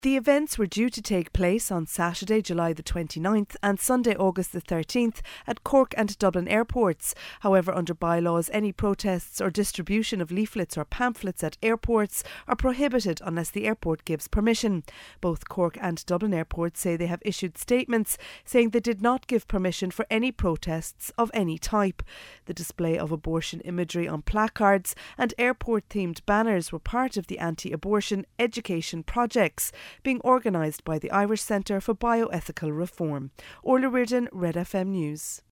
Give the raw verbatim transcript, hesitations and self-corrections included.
The events were due to take place on Saturday, July the twenty-ninth and Sunday, August the thirteenth at Cork and Dublin airports. However, under bylaws, any protests or distribution of leaflets or pamphlets at airports are prohibited unless the airport gives permission. Both Cork and Dublin airports say they have issued statements saying they did not give permission for any protests of any type. The display of abortion imagery on placards and airport-themed banners were part of the anti-abortion education projects being organised by the Irish Centre for Bioethical Reform. Orla Reardon, Red F M News.